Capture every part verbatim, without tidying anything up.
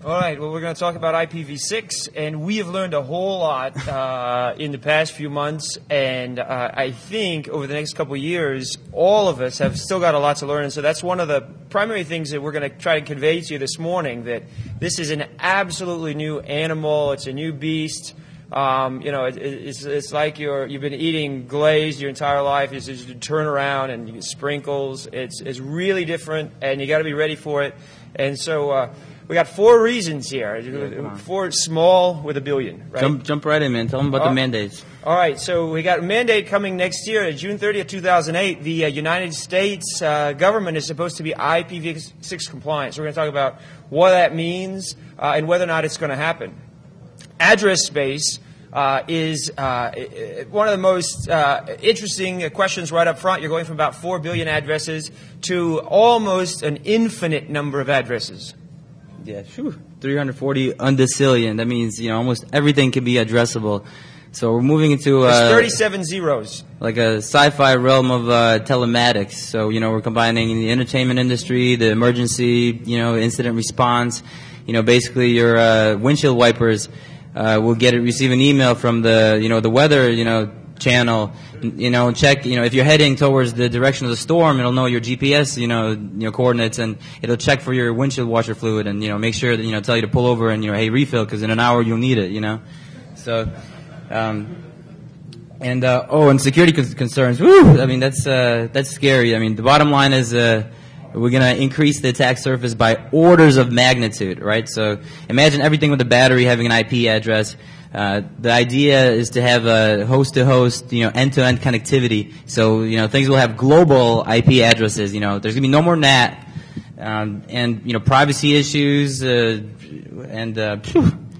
All right, well, we're going to talk about I P v six, and we have learned a whole lot uh, in the past few months, and uh, I think over the next couple of years, all of us have still got a lot to learn, and so that's one of the primary things that we're going to try to convey to you this morning, that this is an absolutely new animal, it's a new beast. Um, you know, it, it's, it's like you're, you've been eating glazed your entire life. It's just you turn around and you get sprinkles. It's, it's really different, and you got to be ready for it. And so uh, we got four reasons here. Yeah, four small with a billion. Right? Jump, jump right in, man. Tell them about uh, the mandates. All right, so we got a mandate coming next year, June thirtieth, two thousand eight. The uh, United States uh, government is supposed to be I P v six compliant. So we're going to talk about what that means uh, and whether or not it's going to happen. Address space uh, is uh, one of the most uh, interesting questions right up front. You're going from about four billion addresses to almost an infinite number of addresses. Yeah, whew, three hundred forty undecillion. That means, you know, almost everything can be addressable. So we're moving into uh, There's thirty-seven zeros. Like a sci-fi realm of uh, telematics. So, you know, we're combining the entertainment industry, the emergency, you know, incident response. You know, basically your uh, windshield wipers Uh, we'll get it, receive an email from the, you know, the weather, you know, channel, you know, check, you know, if you're heading towards the direction of the storm, it'll know your G P S, you know, you know, coordinates, and it'll check for your windshield washer fluid, and, you know, make sure that, you know, tell you to pull over and, you know, hey, refill, because in an hour you'll need it, you know. So, um, and, uh, oh, and security concerns, woo, I mean, that's, uh, that's scary. I mean, the bottom line is, uh, we're going to increase the attack surface by orders of magnitude, right? So imagine everything with a battery having an I P address. Uh, the idea is to have a host-to-host, you know, end-to-end connectivity. So, you know, things will have global I P addresses. You know, there's going to be no more N A T. Um, and, you know, privacy issues, uh, and, uh, phew.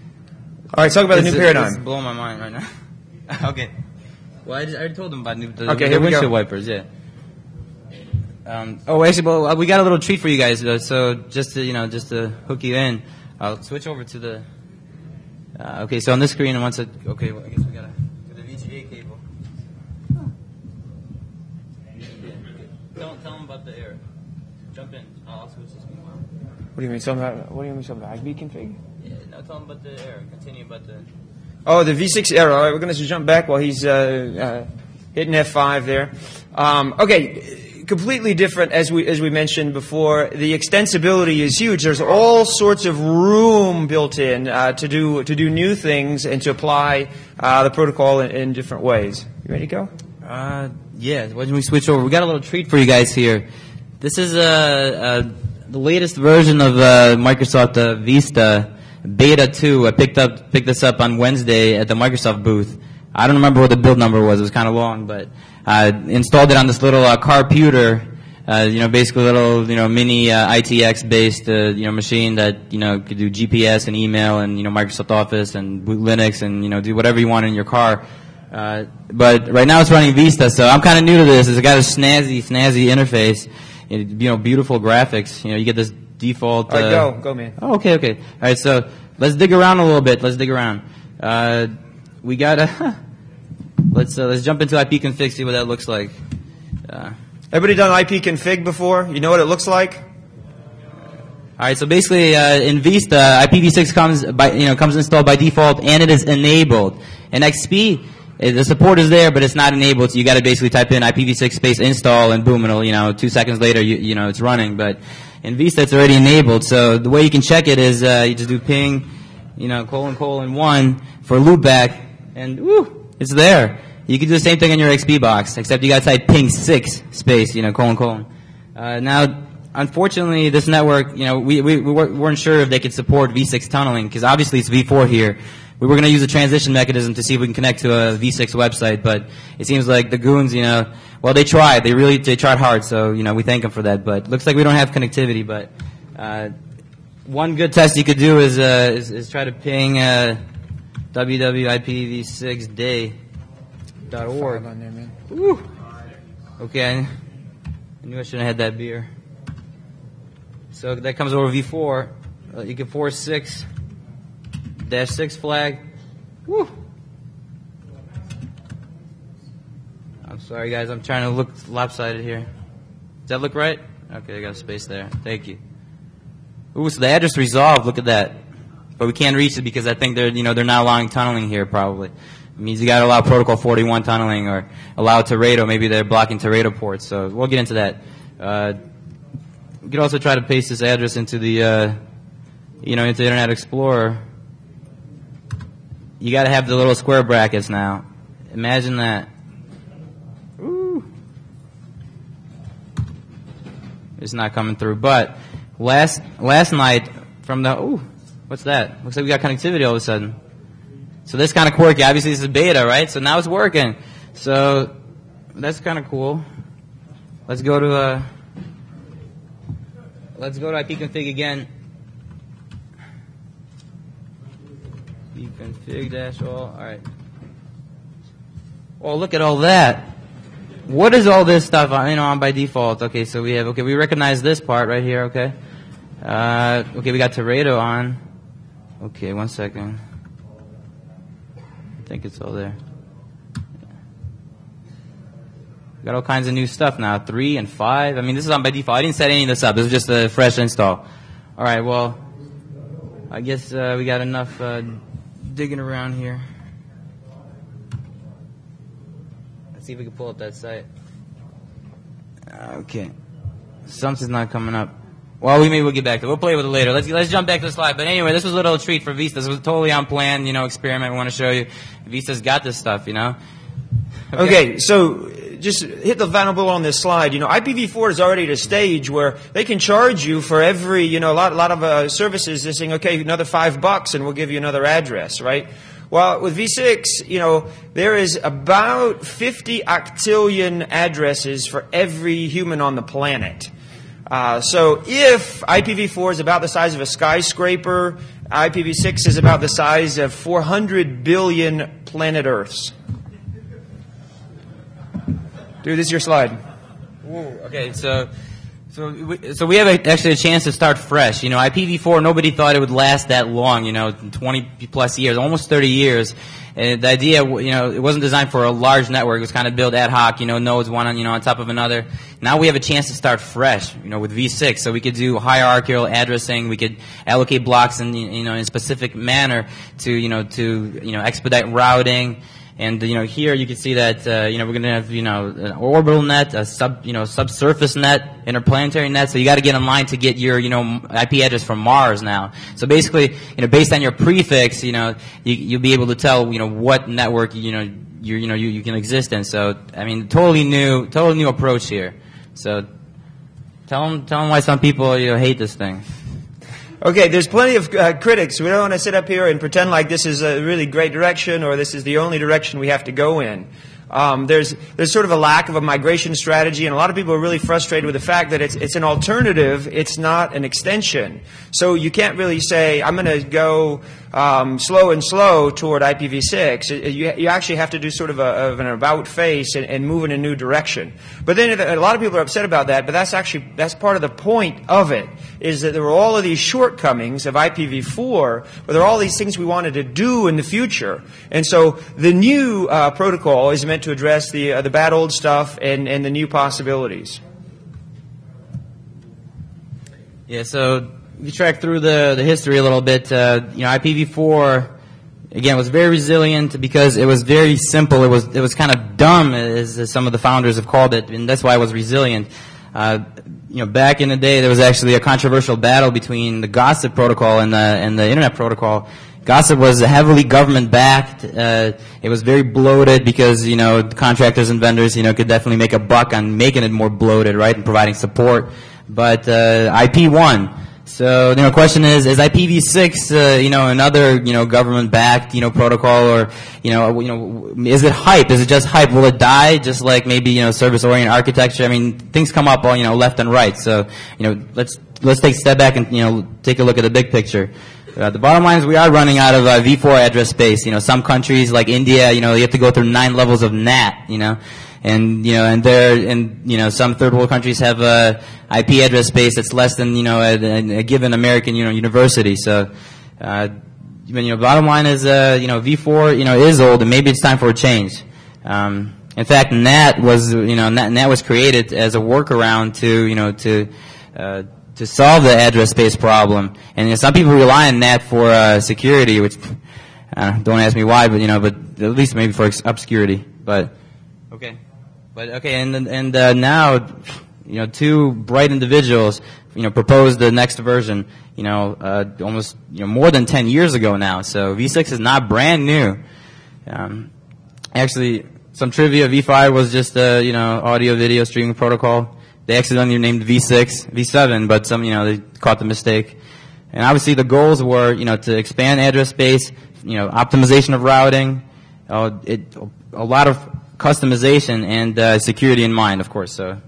All right, talk about the new paradigm. It's blowing my mind right now. Okay. Well, I, just, I already told them about new, the, okay, the here we windshield go. wipers, yeah. Um, oh, actually, well, we got a little treat for you guys. Uh, so just to, you know, just to hook you in, I'll switch over to the. Uh, okay, so on this screen, once it. Okay, well, I guess we got the V G A cable. Huh. Yeah. Don't tell them about the air. Jump in. I'll switch this meanwhile. What do you mean? Something about, what do you mean? Something about I P config? Yeah, no, tell them about the air. Continue about the. Oh, the V six error. All right, we're going to jump back while he's uh, uh, hitting F five there. Um, okay. Completely different, as we as we mentioned before. The extensibility is huge. There's all sorts of room built in uh, to do to do new things and to apply uh, the protocol in, in different ways. You ready to go? Uh, yeah. Why don't we switch over? We got a little treat for you guys here. This is uh, uh the latest version of uh, Microsoft uh, Vista Beta two. I picked up picked this up on Wednesday at the Microsoft booth. I don't remember what the build number was. It was kind of long, but I uh, installed it on this little uh, carputer, uh, you know, basically a little, you know, mini uh, I T X-based, uh, you know, machine that, you know, could do G P S and email and, you know, Microsoft Office and boot Linux and, you know, do whatever you want in your car. Uh, but right now it's running Vista, so I'm kind of new to this. It's got a snazzy, snazzy interface, you know, beautiful graphics. You know, you get this default. All right, uh, go, go, man. Oh, okay, okay. All right, so let's dig around a little bit. Let's dig around. Uh, we got a. Let's uh, let's jump into I P config, see what that looks like. Uh, Everybody done I P config before? You know what it looks like? all right, so basically uh, in Vista, I P v six comes by you know comes installed by default, and it is enabled. In X P, the support is there, but it's not enabled. So you got to basically type in I P v six space install, and boom, it'll you know two seconds later you you know it's running. But in Vista, it's already enabled. So the way you can check it is uh, you just do ping, you know colon colon one for loopback, and woo, it's there. You can do the same thing in your X P box, except you got to type ping six space, you know, colon colon. Uh, now, unfortunately, this network, you know, we, we, we weren't sure if they could support V six tunneling, because obviously it's V four here. We were going to use a transition mechanism to see if we can connect to a V six website, but it seems like the goons, you know, well, they tried. They really, they tried hard, so, you know, we thank them for that. But looks like we don't have connectivity, but, uh, one good test you could do is, uh, is, is try to ping, uh, w w w dot I P v six day dot org. On there, man. Woo. Okay, I knew I should have had that beer. So that comes over V four. Uh, you can force six dash six flag. Woo. I'm sorry, guys. I'm trying to look lopsided here. Does that look right? Okay, I got a space there. Thank you. Ooh, so the address resolved. Look at that. but we can't reach it because I think they're, you know, they're not allowing tunneling here probably. It means you got to allow protocol forty-one tunneling or allow Teredo. Maybe they're blocking Teredo ports. So we'll get into that. Uh, we could also try to paste this address into the, uh, you know, into Internet Explorer. You got to have the little square brackets now. Imagine that. Ooh. It's not coming through. But last last night from the, ooh, what's that? Looks like we got connectivity all of a sudden. So this kind of quirky. Obviously, this is beta, right? So now it's working. So that's kind of cool. Let's go to uh, let's go to ipconfig again. ipconfig dash all. All right. Oh, look at all that. What is all this stuff on, you know, on by default? Okay, so we have, okay, we recognize this part right here, okay. Uh, okay, we got Teredo on. Okay, one second. I think it's all there. Got all kinds of new stuff now, three and five. I mean, this is on by default. I didn't set any of this up. This is just a fresh install. All right, well, I guess uh, we got enough uh, digging around here. Let's see if we can pull up that site. Okay, something's not coming up. Well, we maybe we'll get back to it. We'll play with it later. Let's let's jump back to the slide. But anyway, this was a little treat for Vista. This was totally unplanned, you know, experiment. We want to show you Vista's got this stuff, you know. Okay, okay so just hit the final bullet on this slide. You know, I P v four is already at a stage where they can charge you for every, you know, a lot, a lot of uh, services. They're saying, okay, another five bucks, and we'll give you another address, right? Well, with v six, you know, there is about fifty octillion addresses for every human on the planet. Uh, so if I P v four is about the size of a skyscraper, I P v six is about the size of four hundred billion planet Earths. Dude, this is your slide. Whoa, okay, so so we, so we have a, actually a chance to start fresh. You know, I P v four, nobody thought it would last that long, you know, twenty plus years, almost thirty years. And the idea, you know, it wasn't designed for a large network. It was kind of built ad hoc, you know, nodes one on, you know, on top of another. Now we have a chance to start fresh, you know, with v six. So we could do hierarchical addressing. We could allocate blocks in, you know, in a specific manner to, you know, to, you know, expedite routing. And, you know, here you can see that, uh, you know, we're going to have, you know, an orbital net, a sub, you know, subsurface net, interplanetary net. So you got to get in line to get your, you know, I P address from Mars now. So basically, you know, based on your prefix, you know, you, you'll be able to tell, you know, what network, you know, you're, you know, you, you can exist in. So, I mean, totally new, totally new approach here. So tell them, tell them why some people, you know, hate this thing. Okay, there's plenty of uh, critics. We don't want to sit up here and pretend like this is a really great direction or this is the only direction we have to go in. Um, there's there's sort of a lack of a migration strategy, and a lot of people are really frustrated with the fact that it's it's an alternative, it's not an extension. So you can't really say, I'm going to go um, slow and slow toward I P v six. You, you actually have to do sort of, a, of an about face and, and move in a new direction. But then a lot of people are upset about that, but that's actually that's part of the point of it, is that there were all of these shortcomings of I P v four, but there are all these things we wanted to do in the future. And so the new uh, protocol is meant to address the uh, the bad old stuff and, and the new possibilities. Yeah, so if you track through the, the history a little bit, uh, you know, I P v four, again, was very resilient because it was very simple. It was it was kind of dumb, as, as some of the founders have called it, and that's why it was resilient. Uh, you know, back in the day, there was actually a controversial battle between the Gossip protocol and the and the Internet protocol. Gossip was heavily government-backed. Uh, it was very bloated because, you know, contractors and vendors, you know, could definitely make a buck on making it more bloated, right, and providing support. But uh, I P won. So, you know, the question is, is I P v six, uh, you know, another, you know, government-backed, you know, protocol, or, you know, you know, is it hype? Is it just hype? Will it die? Just like maybe, you know, service-oriented architecture. I mean, things come up, you know, left and right. So, you know, let's let's take a step back and, you know, take a look at the big picture. Uh, the bottom line is we are running out of uh, v four address space. You know, some countries like India, you know, you have to go through nine levels of N A T, you know. And, you know, and there, and, you know, some third world countries have a I P address space that's less than, you know, a, a given American, you know, university. So, uh, you know, bottom line is, uh, you know, v four, you know, is old, and maybe it's time for a change. Um, in fact, N A T was, you know, N A T was created as a workaround to, you know, to, uh, to solve the address space problem. And you know, some people rely on N A T for uh, security, which uh, don't ask me why, but you know, but at least maybe for obscurity. But okay, but okay, and and uh, now, you know, two bright individuals, you know, proposed the next version, you know, uh, almost you know more than ten years ago now. So V six is not brand new. Um, actually, some trivia: V five was just a you know audio video streaming protocol. They accidentally named V six, V seven, but some, you know, they caught the mistake. And obviously the goals were, you know, to expand address space, you know, optimization of routing, uh, it, a lot of customization and uh, security in mind, of course. So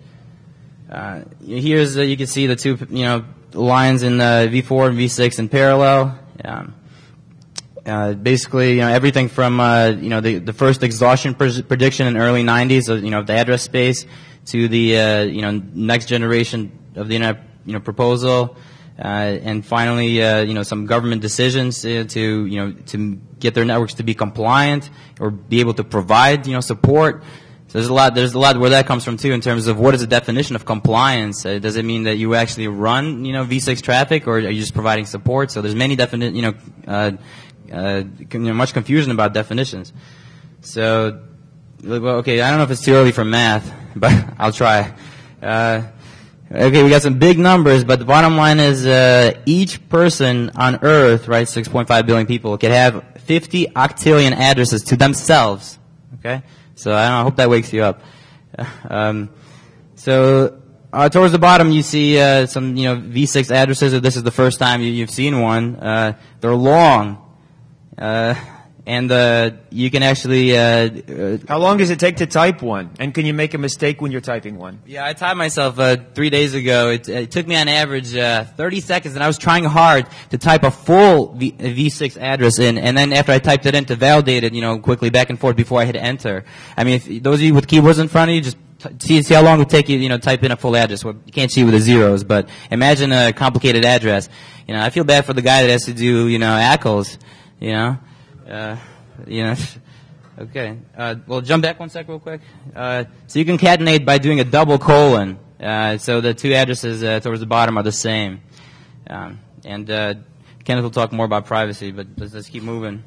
uh, here's, uh, you can see the two, you know, lines in uh, V four and V six in parallel. Um, uh, basically, you know, everything from, uh, you know, the, the first exhaustion pres- prediction in early nineties, of, you know, the address space, to the uh, you know next generation of the internet you know proposal, uh, and finally uh, you know some government decisions uh, to you know to get their networks to be compliant or be able to provide you know support. So there's a lot there's a lot where that comes from too in terms of what is the definition of compliance. Uh, does it mean that you actually run you know V six traffic, or are you just providing support? So there's many definite you know uh, uh, you know much confusion about definitions. So. Well, okay, I don't know if it's too early for math, but I'll try. Uh, okay, we got some big numbers, but the bottom line is uh, each person on Earth, right, six point five billion people, can have fifty octillion addresses to themselves. Okay? So I, don't know, I hope that wakes you up. Um, so uh, towards the bottom you see uh, some you know V six addresses. If this is the first time you, you've seen one, uh, they're long. Uh, And uh, you can actually... Uh, uh, How long does it take to type one? And can you make a mistake when you're typing one? Yeah, I typed myself uh, three days ago. It, it took me on average uh, thirty seconds, and I was trying hard to type a full v- V six address in. And then after I typed it in, to validate it, you know, quickly back and forth before I hit enter. I mean, if those of you with keyboards in front of you, just t- see, see how long it would take you, you know, type in a full address. Well, you can't see with the zeros, but imagine a complicated address. You know, I feel bad for the guy that has to do, you know, A C Ls, you know. Uh, you know, okay. Uh, well, jump back one sec real quick. Uh, so you can concatenate by doing a double colon. Uh, so the two addresses uh, towards the bottom are the same. Um, and uh, Kenneth will talk more about privacy, but let's, let's keep moving.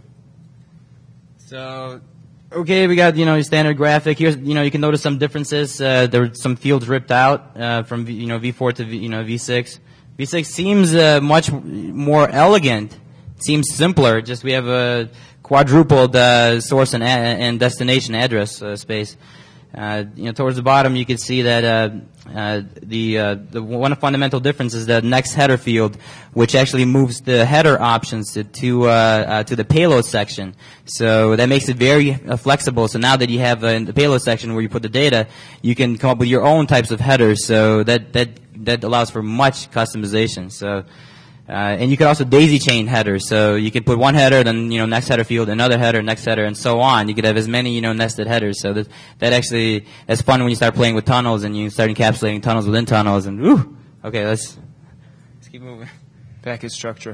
So, okay, we got, you know, your standard graphic. Here's, you know, you can notice some differences. Uh, there were some fields ripped out uh, from, you know, V four to, v, you know, V six. V six seems uh, much more elegant. Seems simpler. Just we have a quadrupled uh, source and, a- and destination address uh, space. Uh, you know, towards the bottom, you can see that uh, uh, the uh, the one fundamental difference is the next header field, which actually moves the header options to to, uh, uh, to the payload section. So that makes it very uh, flexible. So now that you have uh, in the payload section where you put the data, you can come up with your own types of headers. So that that that allows for much customization. So. Uh, and you could also daisy chain headers. So you could put one header, then, you know, next header field, another header, next header, and so on. You could have as many, you know, nested headers. So that, that actually, that's fun when you start playing with tunnels and you start encapsulating tunnels within tunnels and, woo! Okay, let's, let's keep moving. Packet structure.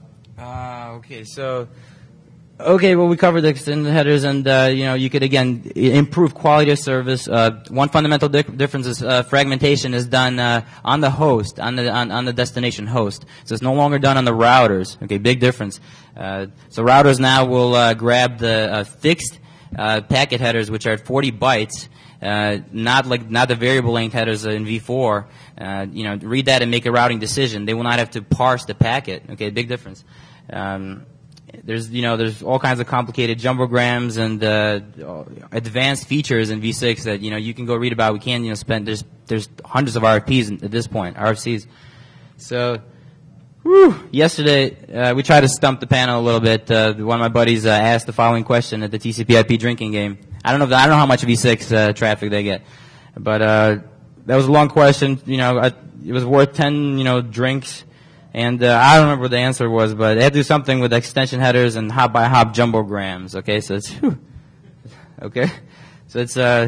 Ah, uh, okay, so, okay, well, we covered the extended headers, and, uh, you know, you could, again, improve quality of service. Uh, one fundamental di- difference is uh, fragmentation is done uh, on the host, on the on, on the destination host. So it's no longer done on the routers. Okay, big difference. Uh, so routers now will uh, grab the uh, fixed uh, packet headers, which are forty bytes, uh, not like not the variable length headers in V four. Uh, you know, read that and make a routing decision. They will not have to parse the packet. Okay, big difference. Um, There's, you know, there's all kinds of complicated jumbograms and uh, advanced features in V six that, you know, you can go read about. We can't, you know, spend, there's there's hundreds of R F Ps at this point, R F Cs. So, whew, yesterday, uh, we tried to stump the panel a little bit. Uh, one of my buddies uh, asked the following question at the T C P I P drinking game. I don't know if, I don't know how much V six uh, traffic they get, but uh, that was a long question. You know, I, it was worth ten, you know, drinks. And uh, I don't remember what the answer was, but they had to do something with extension headers and hop-by-hop jumbograms. Okay, so it's whew. Okay, so it's uh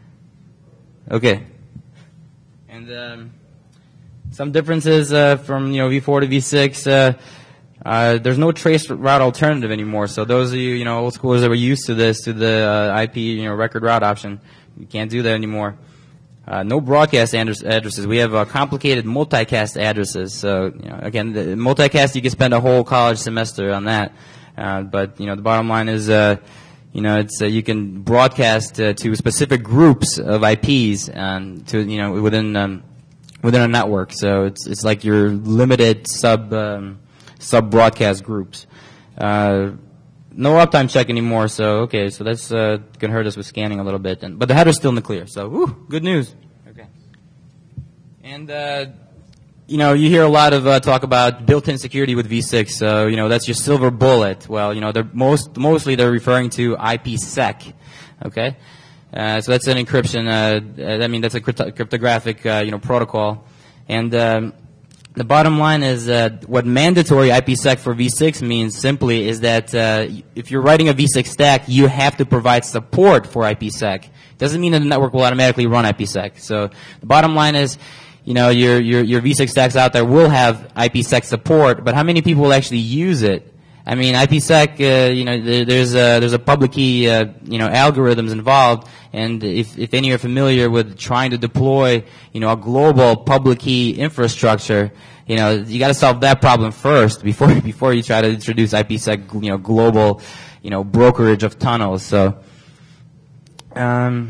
okay, and um, some differences uh, from you know V four to V six. Uh, uh, there's no trace route alternative anymore. So those of you you know old schoolers that were used to this, to the uh, I P you know record route option, you can't do that anymore. Uh, no broadcast address, addresses. We have uh, complicated multicast addresses. So, you know, again, the multicast, you can spend a whole college semester on that. Uh, but, you know, the bottom line is, uh, you know, it's, uh, you can broadcast uh, to specific groups of I Ps, um, to, you know, within, um, within a network. So it's, it's like your limited sub, um, sub broadcast groups. Uh, No uptime check anymore, so okay, so that's uh, going to hurt us with scanning a little bit. And, but the header's still in the clear, so woo, good news. Okay. And, uh, you know, you hear a lot of uh, talk about built-in security with V six, so, you know, that's your silver bullet. Well, you know, they're most, mostly they're referring to IPsec, okay? Uh, so that's an encryption, uh, I mean, that's a crypto cryptographic, uh, you know, protocol. And, um, the bottom line is uh, what mandatory IPsec for V six means simply is that uh, if you're writing a V six stack, you have to provide support for IPsec. Doesn't mean that the network will automatically run IPsec. So the bottom line is, you know, your your your V six stacks out there will have IPsec support, but how many people will actually use it? I mean, IPsec, uh, you know, there, there's a there's a public key, uh, you know, algorithms involved, and if if any are familiar with trying to deploy, you know, a global public key infrastructure, you know, you got to solve that problem first before before you try to introduce IPsec, you know, global, you know, brokerage of tunnels. So, um,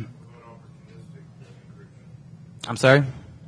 I'm sorry.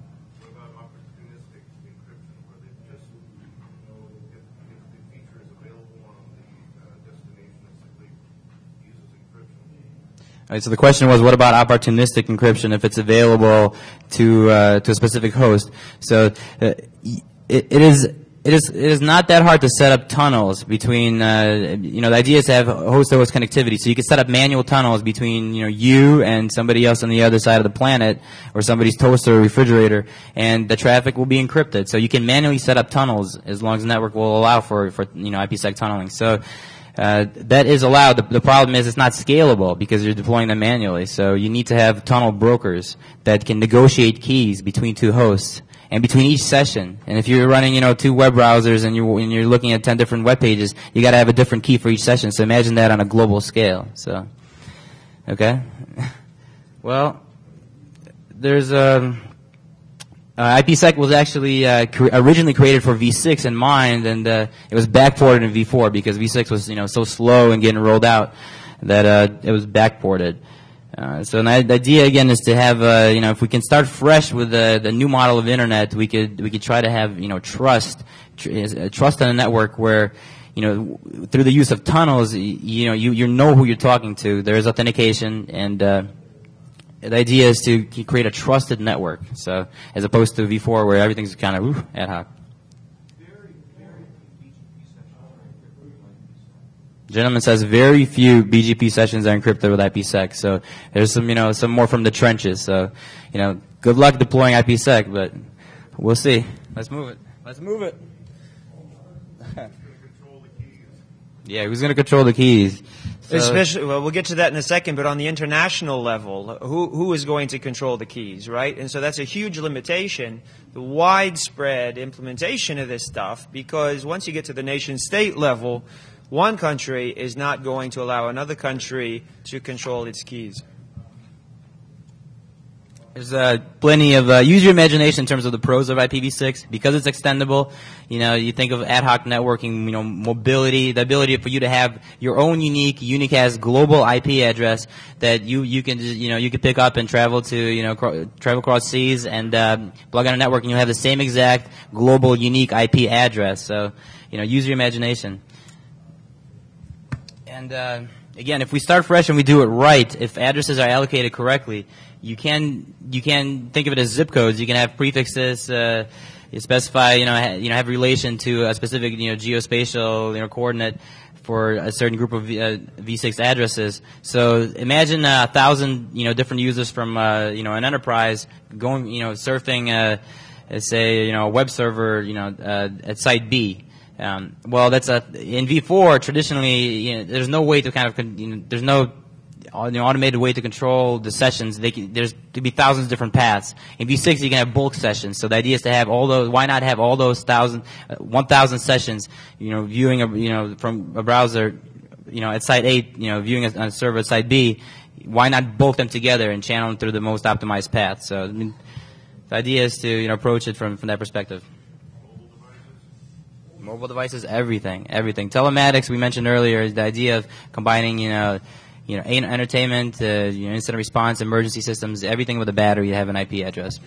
All right, so the question was, what about opportunistic encryption if it's available to uh, to a specific host? So uh, it, it is it is it is not that hard to set up tunnels between. Uh, you know, the idea is to have host-to-host connectivity, so you can set up manual tunnels between, you know, you and somebody else on the other side of the planet, or somebody's toaster or refrigerator, and the traffic will be encrypted. So you can manually set up tunnels as long as the network will allow for for you know IPsec tunneling. So. Uh, that is allowed. The, the problem is it's not scalable because you're deploying them manually. So you need to have tunnel brokers that can negotiate keys between two hosts and between each session. And if you're running, you know, two web browsers and you're, and you're looking at ten different web pages, you got to have a different key for each session. So imagine that on a global scale. So, okay. Well, there's a. Uh, IPsec was actually uh, cre originally created for V six in mind, and uh, it was backported in V four because V six was, you know, so slow in getting rolled out that uh, it was backported. Uh, so the idea again is to have, uh, you know, if we can start fresh with the, the new model of internet, we could we could try to have, you know, trust, tr trust on a network where, you know, through the use of tunnels, you know, you you know who you're talking to. There is authentication and. Uh, The idea is to create a trusted network, so as opposed to V four where everything's kind of whew, ad hoc. Gentleman says very few B G P sessions are encrypted with IPsec. So there's some, you know, some more from the trenches. So, you know, good luck deploying IPsec, but we'll see. Let's move it. Let's move it. Yeah, who's going to control the keys? So, especially, well, we'll get to that in a second, but on the international level, who, who is going to control the keys, right? And so that's a huge limitation, the widespread implementation of this stuff, because once you get to the nation-state level, one country is not going to allow another country to control its keys. There's uh, plenty of, uh, use your imagination in terms of the pros of I P v six. Because it's extendable, you know, you think of ad hoc networking, you know, mobility, the ability for you to have your own unique, unicast global I P address that you, you can, you know, you can pick up and travel to, you know, travel across seas and, uh, plug on a network and you'll have the same exact global unique I P address. So, you know, use your imagination. And, uh, again, if we start fresh and we do it right, if addresses are allocated correctly, you can you can think of it as zip codes. You can have prefixes, uh, you specify, you know, ha, you know, have relation to a specific, you know, geospatial, you know, coordinate for a certain group of v, uh, V six addresses. So imagine a thousand, you know, different users from, uh, you know, an enterprise going, you know, surfing, uh, say, you know, a web server, you know, uh, at site B. Um, well, that's a in V four traditionally. You know, there's no way to kind of, you know, there's no you know, automated way to control the sessions. They can, there's to be thousands of different paths. In V six, you can have bulk sessions. So the idea is to have all those. Why not have all those thousand, uh, one thousand sessions? You know, viewing a, you know, from a browser, you know, at site A, you know, viewing a, on a server at site B. why not bulk them together and channel them through the most optimized path? So I mean, the idea is to you know approach it from, from that perspective. Mobile devices, everything, everything. Telematics, we mentioned earlier, is the idea of combining, you know, you know, entertainment, uh, you know, incident response, emergency systems, everything with a battery. You have an I P address.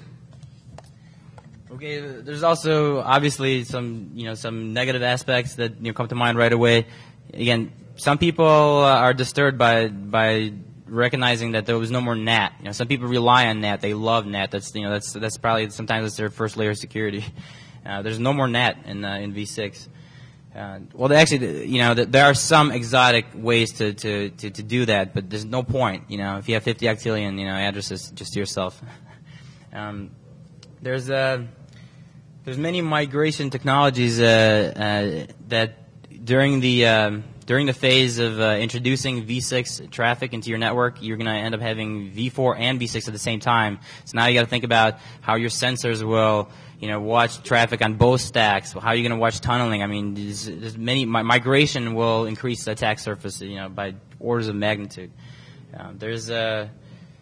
Okay, there's also obviously some, you know, some negative aspects that you know come to mind right away. Again, some people uh, are disturbed by by recognizing that there was no more N A T. You know, some people rely on N A T. They love N A T. That's you know that's that's probably sometimes it's their first layer of security. Uh, there's no more N A T in uh, in V six. Uh, well, actually, you know, there are some exotic ways to, to, to, to do that, but there's no point. You know, if you have fifty octillion, you know, addresses just to yourself. um, there's uh, there's many migration technologies uh, uh, that during the um, during the phase of uh, introducing V six traffic into your network, you're going to end up having V four and V six at the same time. So now you got to think about how your sensors will, you know, watch traffic on both stacks. How are you going to watch tunneling? I mean, there's, there's many mi migration will increase the attack surface, you know, by orders of magnitude. Um, there's a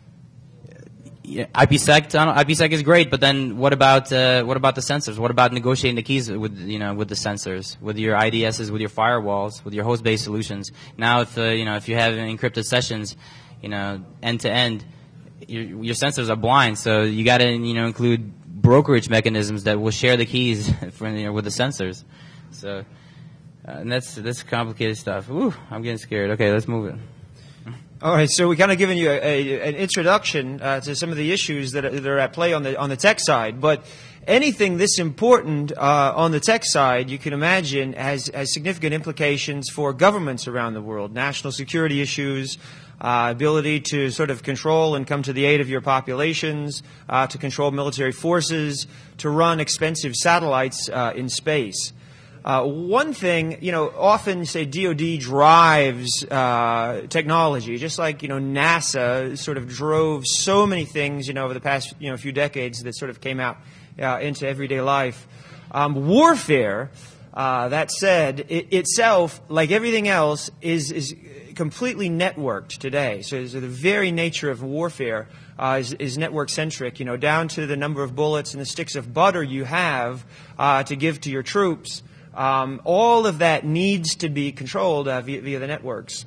uh, IPsec tunnel. IPsec is great, but then what about uh, what about the sensors? What about negotiating the keys with you know with the sensors, with your I D Ss, with your firewalls, with your host-based solutions? Now, if uh, you know if you have encrypted sessions, you know, end to end, your, your sensors are blind, so you got to you know include brokerage mechanisms that will share the keys for, you know, with the sensors. So, uh, and that's that's complicated stuff. Ooh, I'm getting scared. Okay, let's move it. All right, so we're kind of giving you a, a, an introduction uh, to some of the issues that are, that are at play on the on the tech side. But anything this important uh, on the tech side, you can imagine, has has significant implications for governments around the world. National security issues, uh, ability to sort of control and come to the aid of your populations, uh, to control military forces, to run expensive satellites uh, in space. Uh, one thing, you know, often say D O D drives uh, technology, just like, you know, NASA sort of drove so many things, you know, over the past, you know, few decades that sort of came out uh, into everyday life. Um, warfare, uh, that said, it, itself, like everything else, is is completely networked today. So, so the very nature of warfare uh, is, is network-centric, you know, down to the number of bullets and the sticks of butter you have uh, to give to your troops. Um, all of that needs to be controlled uh, via, via the networks.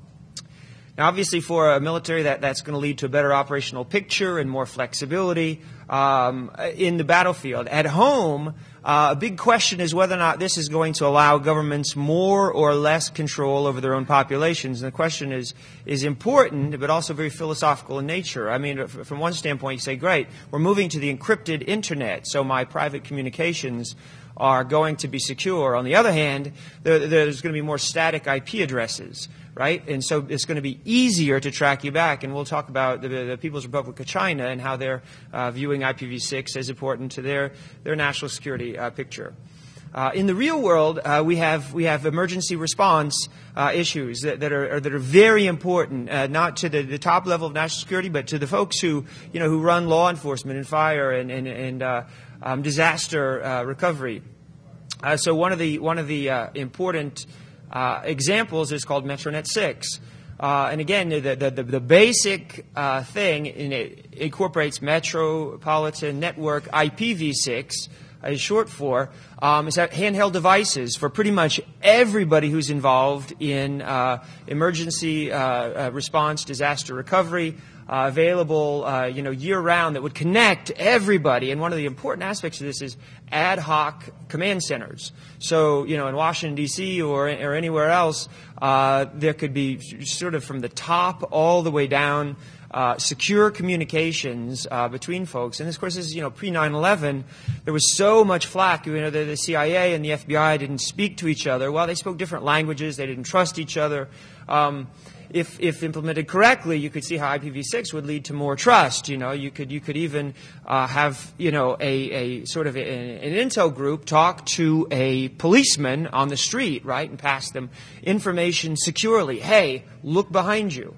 Now, obviously, for a military, that, that's going to lead to a better operational picture and more flexibility um, in the battlefield. At home, uh, a big question is whether or not this is going to allow governments more or less control over their own populations. And the question is is important, but also very philosophical in nature. I mean, from one standpoint, you say, great, we're moving to the encrypted Internet, so my private communications are going to be secure. On the other hand, there, there's going to be more static I P addresses, right? And so it's going to be easier to track you back. And we'll talk about the, the People's Republic of China and how they're uh, viewing I P v six as important to their, their national security uh, picture. Uh, in the real world, uh, we have we have emergency response uh, issues that, that are that are very important, uh, not to the, the top level of national security, but to the folks who you know who run law enforcement and fire and and, and uh, um, disaster uh, recovery. Uh, so one of the one of the uh, important uh, examples is called MetroNet six. Uh, and again, the, the, the, the basic uh, thing in it incorporates Metropolitan Network I P v six, is short for, um, is that handheld devices for pretty much everybody who's involved in uh, emergency uh, uh, response, disaster recovery, uh, available, uh, you know, year-round, that would connect everybody. And one of the important aspects of this is ad hoc command centers. So, you know, in Washington, D C or, or anywhere else, uh, there could be sort of from the top all the way down Uh, secure communications uh, between folks. And, of course, this is, you know, pre nine eleven. There was so much flack. You know, the, the C I A and the F B I didn't speak to each other. Well, they spoke different languages. They didn't trust each other. Um, if, if implemented correctly, you could see how I P v six would lead to more trust. You know, you could you could even uh, have, you know, a, a sort of a, an intel group talk to a policeman on the street, right, and pass them information securely. Hey, look behind you.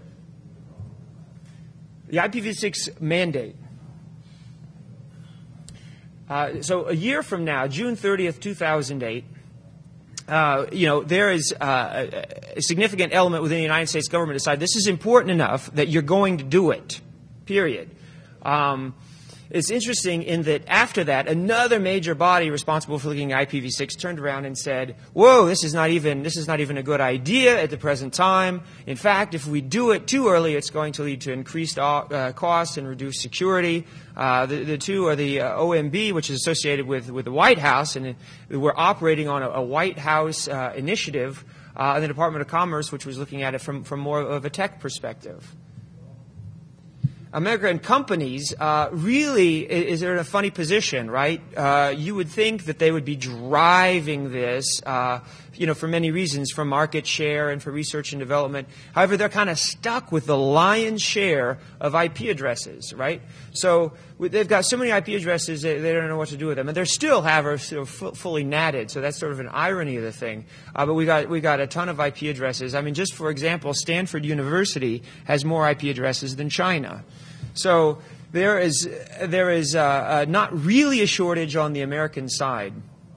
The I P v six mandate. Uh, so a year from now, June thirtieth, two thousand eight, uh, you know, there is uh, a, a significant element within the United States government to decide this is important enough that you're going to do it, period. Um, It's interesting in that after that, another major body responsible for looking at I P v six turned around and said, "Whoa, this is not even this is not even a good idea at the present time. In fact, if we do it too early, it's going to lead to increased uh, costs and reduced security." Uh, the, the two are the uh, O M B, which is associated with with the White House, and we're operating on a, a White House uh, initiative, uh, and the Department of Commerce, which was looking at it from from more of a tech perspective. American companies uh, really is are in a funny position, right? Uh, you would think that they would be driving this, uh, you know, for many reasons, for market share and for research and development. However, they're kind of stuck with the lion's share of I P addresses, right? So they've got so many I P addresses that they don't know what to do with them, and they're still, however, sort of fully natted. So that's sort of an irony of the thing. Uh, but we got we got a ton of I P addresses. I mean, just for example, Stanford University has more I P addresses than China. So there is there is uh, uh, not really a shortage on the American side.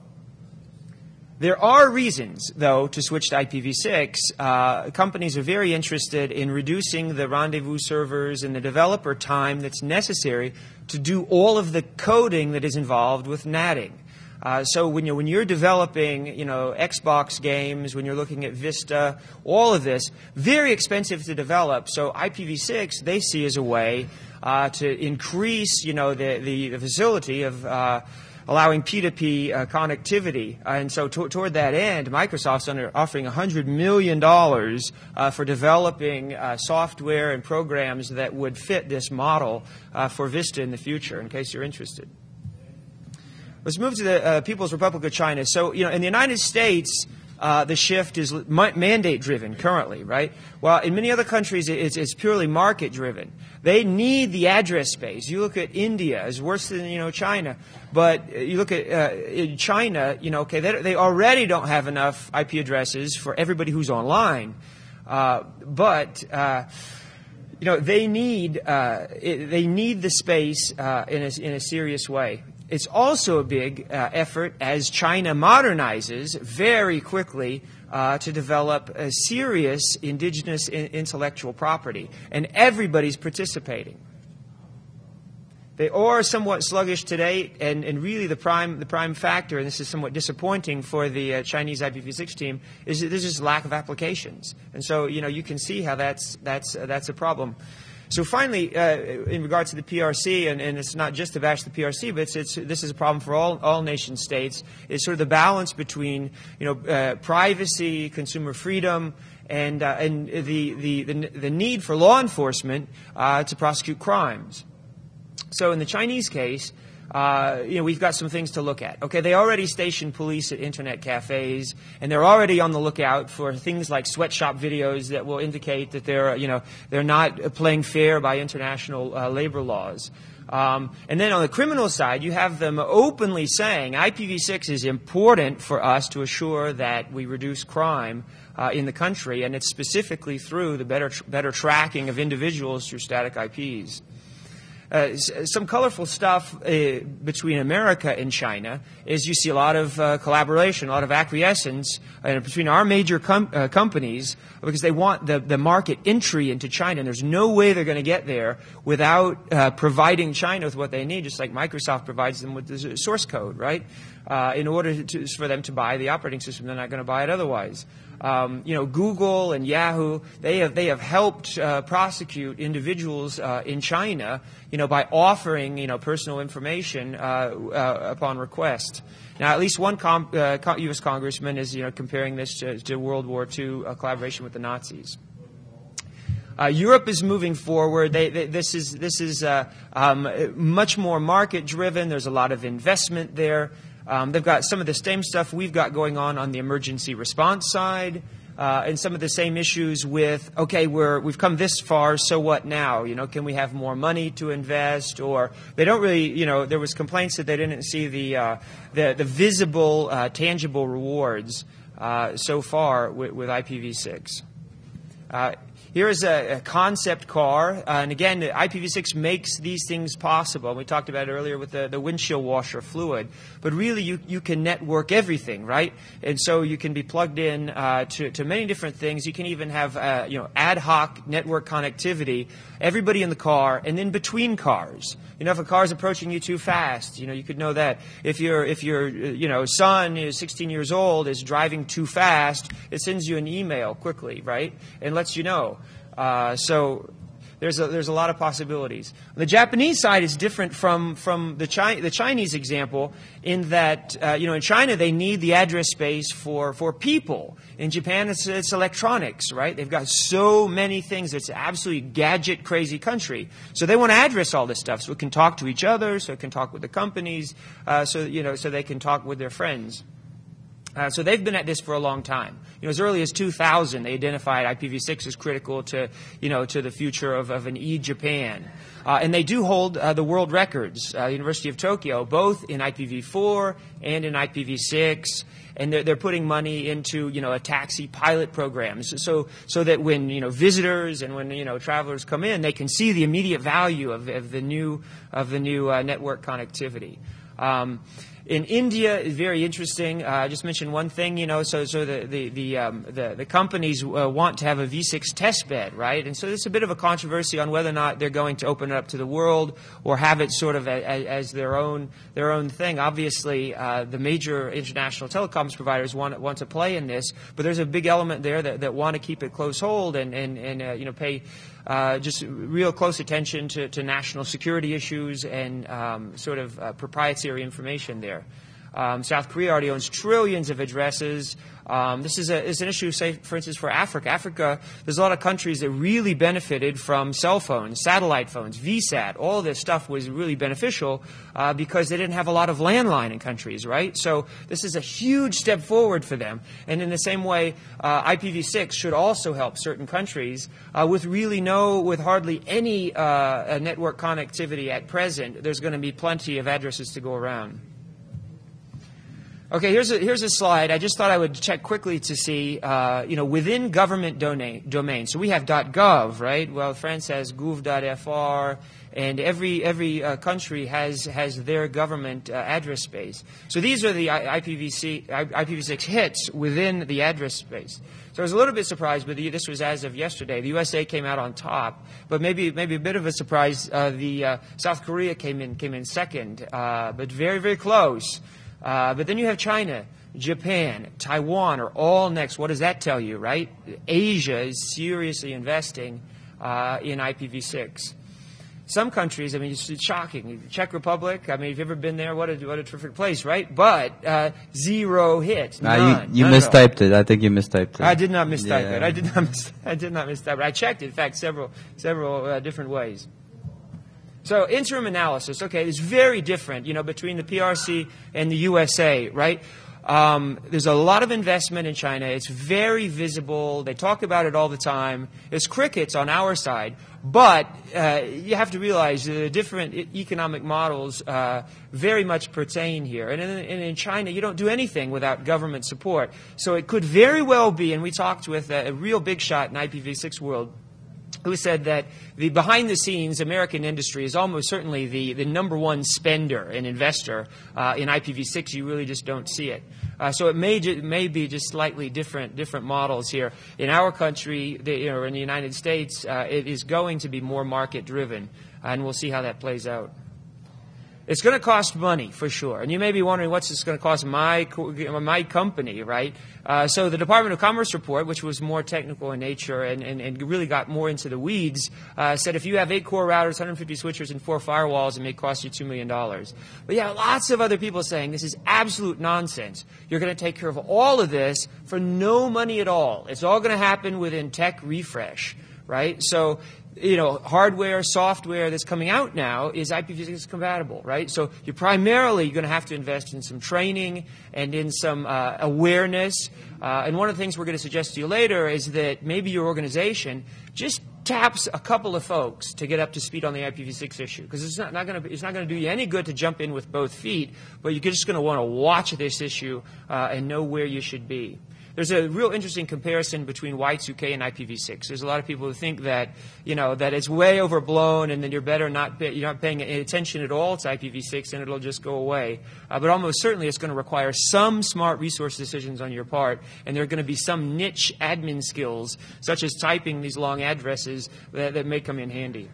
There are reasons, though, to switch to I P v six. Uh, companies are very interested in reducing the rendezvous servers and the developer time that's necessary to do all of the coding that is involved with natting. Uh, so when you're, when you're developing, you know, Xbox games, when you're looking at Vista, all of this, very expensive to develop. So I P v six they see as a way uh, to increase, you know, the, the, the facility of uh, allowing P two P uh, connectivity. Uh, and so to, toward that end, Microsoft's under, offering one hundred million dollars uh, for developing uh, software and programs that would fit this model uh, for Vista in the future, in case you're interested. Let's move to the uh, People's Republic of China. So, you know, in the United States, uh, the shift is mandate-driven currently, right? While in many other countries, it's, it's purely market-driven. They need the address space. You look at India, it's worse than, you know, China. But you look at uh, in China, you know, okay, they, they already don't have enough I P addresses for everybody who's online. Uh, but... Uh, You know, they need uh, it, they need the space uh, in a, in a serious way. It's also a big uh, effort as China modernizes very quickly uh, to develop a serious indigenous in intellectual property, and everybody's participating. They are somewhat sluggish today, and, and really the prime the prime factor, and this is somewhat disappointing for the uh, Chinese I P v six team, is that there's just lack of applications, and so you know you can see how that's that's uh, that's a problem. So finally, uh, in regards to the P R C, and, and it's not just to bash the P R C, but it's, it's this is a problem for all all nation states. Is sort of the balance between you know uh, privacy, consumer freedom, and uh, and the, the the the need for law enforcement uh, to prosecute crimes. So in the Chinese case, uh, you know, we've got some things to look at. Okay, they already station police at internet cafes, and they're already on the lookout for things like sweatshop videos that will indicate that they're, you know, they're not playing fair by international uh, labor laws. Um, and then on the criminal side, you have them openly saying I P v six is important for us to assure that we reduce crime uh, in the country, and it's specifically through the better tr better tracking of individuals through static I Ps. Uh, some colorful stuff uh, between America and China is you see a lot of uh, collaboration, a lot of acquiescence uh, between our major com uh, companies because they want the, the market entry into China. And there's no way they're going to get there without uh, providing China with what they need, just like Microsoft provides them with the source code, right? Uh, in order to, for them to buy the operating system. They're not going to buy it otherwise. Um, you know, Google and Yahoo, they have they have helped uh, prosecute individuals uh, in China, you know, by offering you know personal information uh, uh, upon request. Now, at least one com uh, U S congressman is you know comparing this to, to World War Two uh, collaboration with the Nazis. Uh, Europe is moving forward. They, they, this is this is uh, um, much more market driven. There's a lot of investment there. Um, they've got some of the same stuff we've got going on on the emergency response side, uh, and some of the same issues with, okay, we're, we've come this far, so what now? You know, can we have more money to invest? Or they don't really, you know, there was complaints that they didn't see the, uh, the, the visible, uh, tangible rewards uh, so far with, with I P v six. Uh, here is a, a concept car, uh, and again, I P v six makes these things possible. We talked about it earlier with the, the windshield washer fluid, but really you, you can network everything, right? And so you can be plugged in uh, to, to many different things. You can even have uh, you know ad hoc network connectivity, everybody in the car, and then between cars. You know, if a car is approaching you too fast, you know, you could know that. If your if your you know son is sixteen years old is driving too fast, it sends you an email quickly, right, and lets you know. Uh, so there's a there's a lot of possibilities. The Japanese side is different from from the Chi- the Chinese example in that uh, you know in China they need the address space for for people. In Japan it's it's electronics, right? They've got so many things. It's an absolutely gadget crazy country. So they want to address all this stuff so it can talk to each other, so it can talk with the companies, uh, so you know so they can talk with their friends. Uh, so they've been at this for a long time. You know, as early as two thousand, they identified I P v six as critical to, you know, to the future of, of an e-Japan. Uh, and they do hold uh, the world records, uh, University of Tokyo, both in I P v four and in I P v six. And they're, they're putting money into, you know, a taxi pilot programs, so so that when, you know, visitors and when, you know, travelers come in, they can see the immediate value of, of the new of the new uh, network connectivity. Um, In India, it's very interesting. Uh, I just mentioned one thing, you know. So, so the the the um, the, the companies uh, want to have a V six test bed, right? And so there's a bit of a controversy on whether or not they're going to open it up to the world or have it sort of as, as their own their own thing. Obviously, uh, the major international telecoms providers want want to play in this, but there's a big element there that, that want to keep it close hold and and and uh, you know pay. Uh, just real close attention to, to national security issues and um, sort of uh, proprietary information there. Um, South Korea already owns trillions of addresses. Um, this is, a, is an issue, say, for instance, for Africa. Africa, there's a lot of countries that really benefited from cell phones, satellite phones, V SAT. All of this stuff was really beneficial uh, because they didn't have a lot of landline in countries, right? So this is a huge step forward for them. And in the same way, uh, I P v six should also help certain countries uh, with really no, with hardly any uh, network connectivity at present. There's going to be plenty of addresses to go around. Okay, here's a, here's a slide. I just thought I would check quickly to see, uh, you know, within government domain, domain. So we have .gov, right? Well, France has gouv dot f r, and every every uh, country has has their government uh, address space. So these are the I P v six hits within the address space. So I was a little bit surprised, but the, this was as of yesterday. The U S A came out on top, but maybe maybe a bit of a surprise. Uh, the uh, South Korea came in came in second, uh, but very very close. Uh, but then you have China, Japan, Taiwan are all next. What does that tell you, right? Asia is seriously investing uh, in I P v six. Some countries, I mean, it's, it's shocking. Czech Republic, I mean, if you've ever been there, what a, what a terrific place, right? But uh, zero hit. Nah, none, you you none mistyped it. I think you mistyped it. I did not mistype yeah. it. I did not. Mis- I did not mistype it. I checked it, in fact, several several uh, different ways. So interim analysis, okay, it's very different, you know, between the P R C and the U S A, right? Um, there's a lot of investment in China. It's very visible. They talk about it all the time. It's crickets on our side. But uh, you have to realize the different e- economic models uh, very much pertain here. And in, and in China, you don't do anything without government support. So it could very well be, and we talked with a, a real big shot in I P v six world, who said that the behind-the-scenes American industry is almost certainly the, the number one spender and investor uh, in I P v six. You really just don't see it. Uh, so it may ju- may be just slightly different different models here. In our country, the, you know, in the United States, uh, it is going to be more market-driven, and we'll see how that plays out. It's going to cost money, for sure. And you may be wondering, what's this going to cost my my company, right? Uh, so the Department of Commerce report, which was more technical in nature and, and, and really got more into the weeds, uh, said if you have eight core routers, one hundred fifty switchers, and four firewalls, it may cost you two million dollars. But yeah, lots of other people saying this is absolute nonsense. You're going to take care of all of this for no money at all. It's all going to happen within tech refresh, right? So, you know, hardware, software that's coming out now is I P v six compatible, right? So you're primarily going to have to invest in some training and in some uh, awareness. Uh, and one of the things we're going to suggest to you later is that maybe your organization just taps a couple of folks to get up to speed on the I P v six issue, because it's not, not going to it's not going to do you any good to jump in with both feet, but you're just going to want to watch this issue uh, and know where you should be. there's a real interesting comparison between Y two K and I P v six. There's a lot of people who think that, you know, that it's way overblown and then you're better not pay, you're not paying attention at all to I P v six and it'll just go away. Uh, but almost certainly it's going to require some smart resource decisions on your part, and there are going to be some niche admin skills, such as typing these long addresses, that, that may come in handy.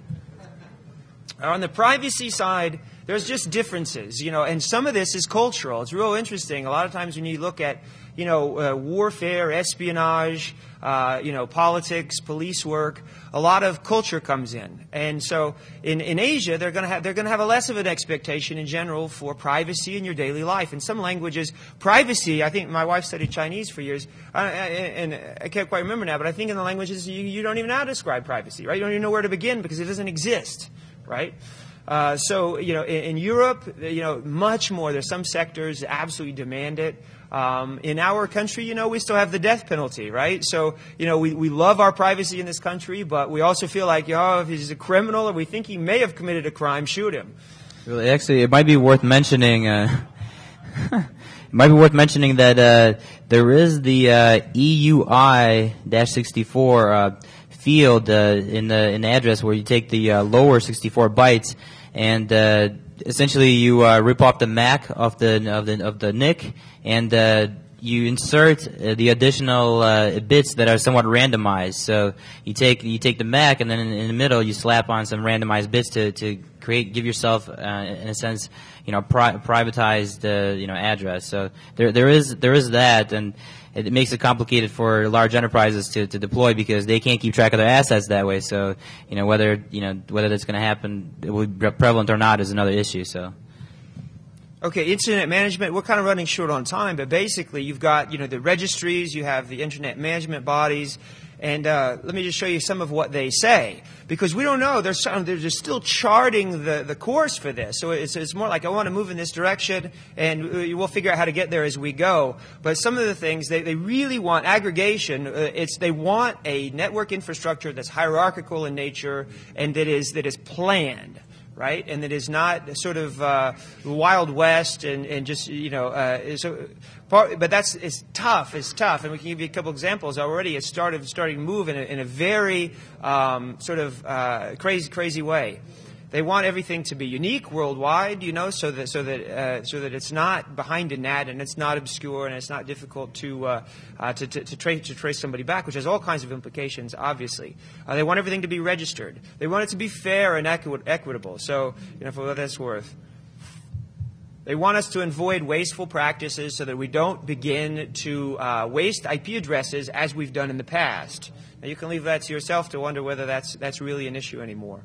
On the privacy side, there's just differences, you know, and some of this is cultural. It's real interesting. A lot of times when you look at, you know, uh, warfare, espionage, uh, you know, politics, police work, a lot of culture comes in. And so in, in Asia, they're going to have, they're going to have a less of an expectation in general for privacy in your daily life. In some languages, privacy, I think my wife studied Chinese for years, I, I, and I can't quite remember now, but I think in the languages you, you don't even know how to describe privacy, right? You don't even know where to begin because it doesn't exist. Right? Uh, so, you know, in, in Europe, you know, much more. There's some sectors that absolutely demand it. Um, in our country, you know, we still have the death penalty, right? So, you know, we, we love our privacy in this country, but we also feel like, oh, if he's a criminal or we think he may have committed a crime, shoot him. Well, actually, it might be worth mentioning, uh, it might be worth mentioning that uh, there is the uh, E U I sixty-four uh, field uh, in the in the address where you take the uh, lower sixty-four bytes and uh, essentially you uh, rip off the M A C of the of the of the N I C and uh, you insert uh, the additional uh, bits that are somewhat randomized. So you take you take the M A C and then in, in the middle you slap on some randomized bits to to create give yourself uh, in a sense you know pri- privatized uh, you know address. So there there is there is that, and it makes it complicated for large enterprises to, to deploy because they can't keep track of their assets that way. So, you know, whether, you know, whether that's going to happen, it will be prevalent or not is another issue, so. Okay, internet management, we're kind of running short on time, but basically you've got, you know, the registries, you have the internet management bodies, and uh, let me just show you some of what they say. Because we don't know, they're, they're just still charting the, the course for this. So it's, it's more like, I want to move in this direction, and we'll figure out how to get there as we go. But some of the things, they, they really want aggregation. Uh, it's, they want a network infrastructure that's hierarchical in nature and that is, that is planned. Right, and that is not sort of uh, Wild West and, and just you know. Uh, so, part, but that's it's tough. It's tough, and we can give you a couple examples already. It's started starting to move in a, in a very um, sort of uh, crazy crazy way. They want everything to be unique worldwide, you know, so that so that uh, so that it's not behind a net and it's not obscure and it's not difficult to uh, uh, to, to, to trace to trace somebody back, which has all kinds of implications. Obviously, uh, they want everything to be registered. They want it to be fair and equi- equitable. So, you know, for what that's worth. They want us to avoid wasteful practices so that we don't begin to uh, waste I P addresses as we've done in the past. Now, you can leave that to yourself to wonder whether that's that's really an issue anymore.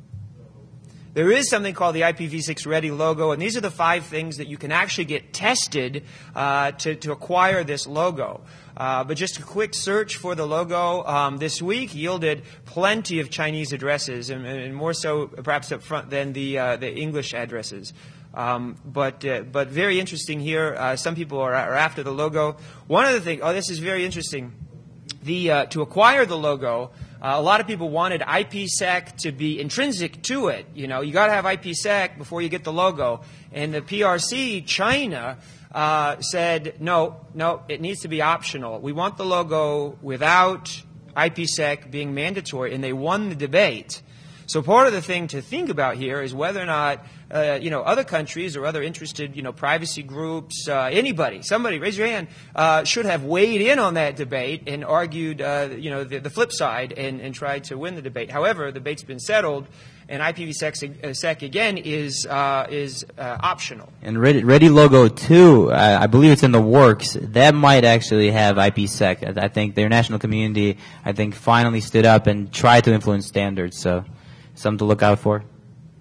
There is something called the I P v six Ready logo, and these are the five things that you can actually get tested uh, to, to acquire this logo. Uh, but just a quick search for the logo um, this week yielded plenty of Chinese addresses, and, and more so perhaps up front than the uh, the English addresses. Um, but uh, but very interesting here. Uh, some people are, are after the logo. One of the things, oh, this is very interesting. The uh, to acquire the logo. Uh, a lot of people wanted I P sec to be intrinsic to it. You know, you got to have I P sec before you get the logo. And the P R C, China, uh, said, no, no, it needs to be optional. We want the logo without I P sec being mandatory, and they won the debate. So part of the thing to think about here is whether or not, uh, you know, other countries or other interested, you know, privacy groups, uh, anybody, somebody, raise your hand, uh, should have weighed in on that debate and argued, uh, you know, the, the flip side and, and tried to win the debate. However, the debate's been settled, and I P v sec, uh, sec again is uh, is uh, optional. And Ready, Ready Logo two, uh, I believe it's in the works. That might actually have I P sec. I think the international community, I think, finally stood up and tried to influence standards. So. Something to look out for.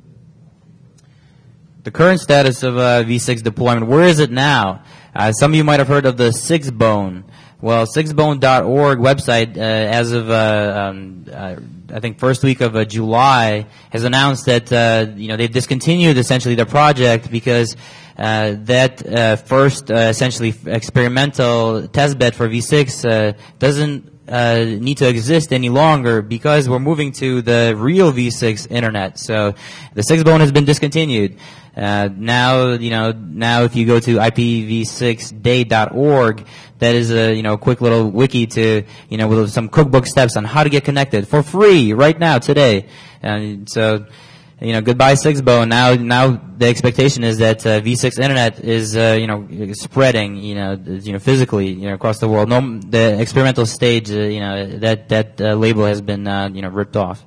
The current status of uh, v six deployment, where is it now? Uh, some of you might have heard of the SixBone. Well, six bone dot org website, uh, as of uh, um, uh, I think first week of uh, July, has announced that uh, you know they've discontinued essentially their project because uh, that uh, first uh, essentially experimental testbed for v six uh, doesn't uh, need to exist any longer because we're moving to the real V six internet. So the six bone has been discontinued. Uh, now, you know, now if you go to I P v six day dot org, that is a, you know, quick little wiki to, you know, with some cookbook steps on how to get connected for free right now, today. And so, you know, goodbye six bone. Now, now the expectation is that uh, V six internet is, uh, you know, spreading, you know, you know, physically, you know, across the world. No, the experimental stage, uh, you know, that that uh, label has been, uh, you know, ripped off.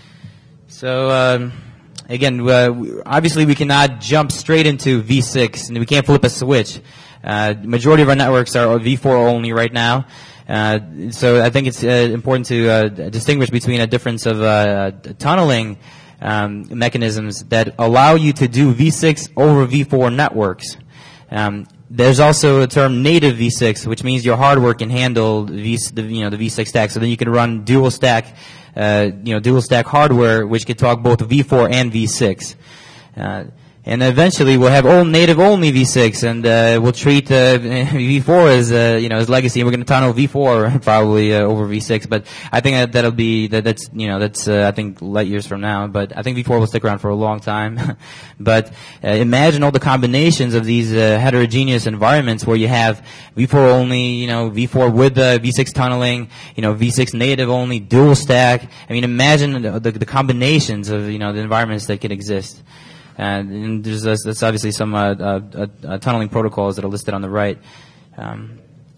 So, um, again, uh, obviously we cannot jump straight into V six, and we can't flip a switch. Uh, majority of our networks are V four only right now. Uh, so I think it's uh, important to uh, distinguish between a difference of uh, tunneling Um, mechanisms that allow you to do V six over V four networks. Um, there's also a term native V six, which means your hardware can handle V, the, you know, the V six stack. So then you can run dual stack, uh, you know, dual stack hardware, which can talk both V four and V six. Uh, And eventually we'll have old native only V six, and uh, we'll treat uh, V four as uh, you know as legacy. And we're going to tunnel V four probably uh, over V six. But I think that that'll be that, that's you know that's uh, I think light years from now. But I think V four will stick around for a long time. But uh, imagine all the combinations of these uh, heterogeneous environments where you have V four only, you know, V four with uh, V six tunneling, you know, V six native only, dual stack. I mean, imagine the, the, the combinations of you know the environments that could exist. And, and there's, uh, there's obviously some uh, uh, uh, tunneling protocols that are listed on the right. Um,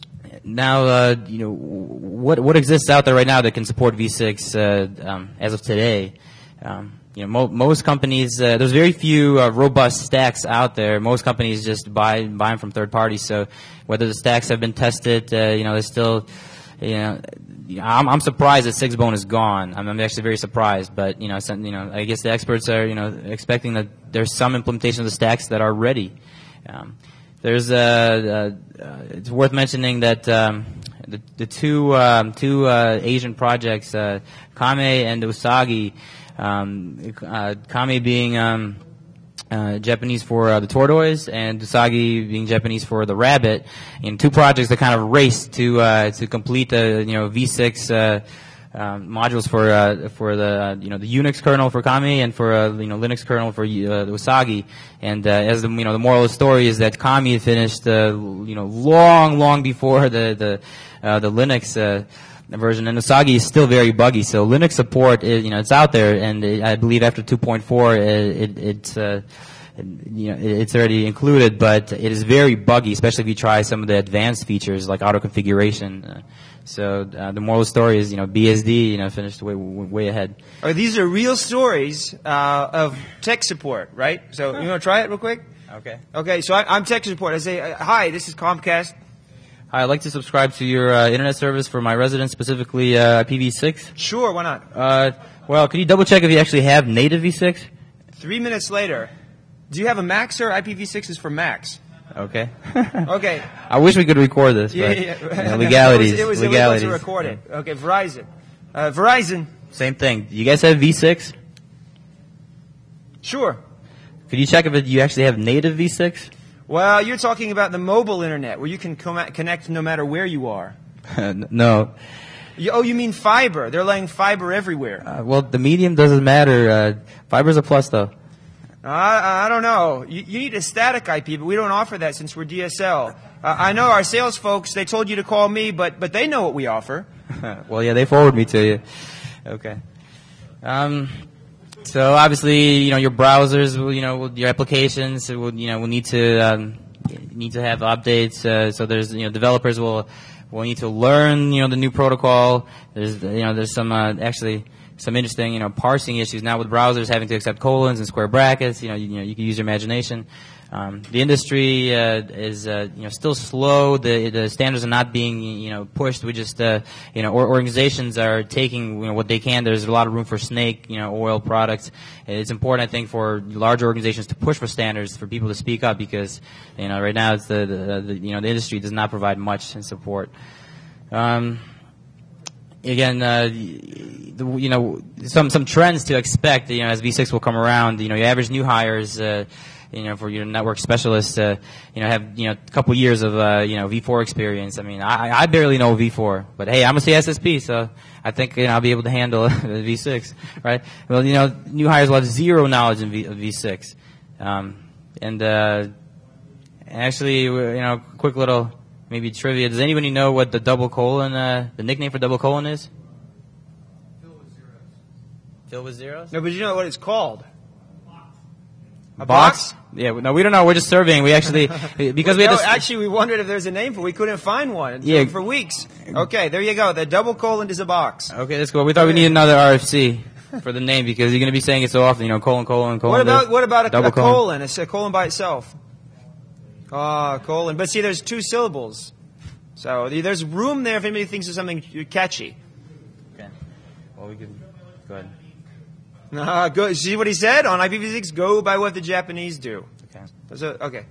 now, uh, you know, what what exists out there right now that can support V six uh, um, as of today? Um, you know, mo most companies, uh, there's very few uh, robust stacks out there. Most companies just buy buy them from third parties. So whether the stacks have been tested, uh, you know, they're still, you know. I'm, I'm surprised that six bone is gone. I'm, I'm actually very surprised, but you know, some, you know, I guess the experts are, you know, expecting that there's some implementation of the stacks that are ready. Um, there's, uh, uh, uh, it's worth mentioning that um, the, the two um, two uh, Asian projects, uh, Kame and Usagi, um, uh, Kame being um, Uh, Japanese for uh, the tortoise, and Usagi being Japanese for the rabbit. And two projects that kind of raced to uh, to complete the you know V six uh, um, modules for uh, for the uh, you know the Unix kernel for Kame and for uh, you know Linux kernel for uh, the Usagi. And uh, as the you know the moral of the story is that Kame finished uh, you know long long before the the uh, the Linux. Uh, version, and Usagi is still very buggy. So Linux support is, you know, it's out there, and it, I believe after two point four, it, it, it's, uh, you know, it's already included, but it is very buggy, especially if you try some of the advanced features like auto configuration. Uh, so uh, the moral story is, you know, B S D, you know, finished way way ahead. Oh, these are real stories uh, of tech support, right? So you want to try it real quick? Okay. Okay. So I, I'm tech support. I say, uh, hi, this is Comcast. I'd like to subscribe to your uh, internet service for my residence, specifically uh, I P v six. Sure, why not? Uh, well, could you double check if you actually have native V six? Three minutes later. Do you have a Mac, sir? I P v six is for Macs. Okay. Okay. I wish we could record this, Yeah, but yeah, yeah. you know, legalities. It was, it was legalities. illegal to record it. Okay, Verizon. Uh, Verizon. Same thing. Do you guys have V six? Sure. Could you check if it, you actually have native V six? Well, you're talking about the mobile internet, where you can com- connect no matter where you are. No. You, oh, you mean fiber? They're laying fiber everywhere. Uh, well, the medium doesn't matter. Uh, fiber's a plus, though. I, I don't know. You, you need a static I P, but we don't offer that since we're D S L. Uh, I know our sales folks, they told you to call me, but but they know what we offer. Well, yeah, they forward me to you. Okay. Um... So obviously, you know, your browsers, will, you know, your applications will, you know, will need to um, need to have updates. Uh, so there's, you know, developers will will need to learn, you know, the new protocol. There's, you know, there's some uh, actually some interesting, you know, parsing issues now with browsers having to accept colons and square brackets. You know, you, you know, you can use your imagination. Um, the industry uh, is uh, you know still slow. The the standards are not being you know pushed. We just uh, you know or, organizations are taking you know what they can. There's a lot of room for snake you know oil products. It's important, I think, for large organizations to push for standards, for people to speak up, because you know right now it's the, the, the you know the industry does not provide much in support. Um, again, uh, the, you know, some some trends to expect. You know, as V six will come around. You know, your average new hires. Uh, You know, for your network specialists, uh, you know, have you know a couple years of uh, you know V four experience. I mean, I, I barely know V four, but hey, I'm a C S S P, so I think you know I'll be able to handle the V six, right? Well, you know, new hires will have zero knowledge in v, of V six, um, and uh, actually, you know, quick little maybe trivia. Does anybody know what the double colon, uh, the nickname for double colon is? Fill with zeros. Fill with zeros? No, but you know what it's called? A box? box? Yeah, no, we don't know. We're just surveying. We actually, because we had no, this, actually, we wondered if there's a name for it. We couldn't find one Yeah. for weeks. Okay, there you go. The double colon is a box. Okay, that's cool. We thought we needed another R F C for the name because you're going to be saying it so often, you know, colon, colon, colon. What about what about a, double a colon? It's a colon by itself. Ah, colon. But see, there's two syllables. So there's room there if anybody thinks of something catchy. Okay. Well, we can go ahead. Uh, go, see what he said? On I P v six, go by what the Japanese do. Okay. So, okay.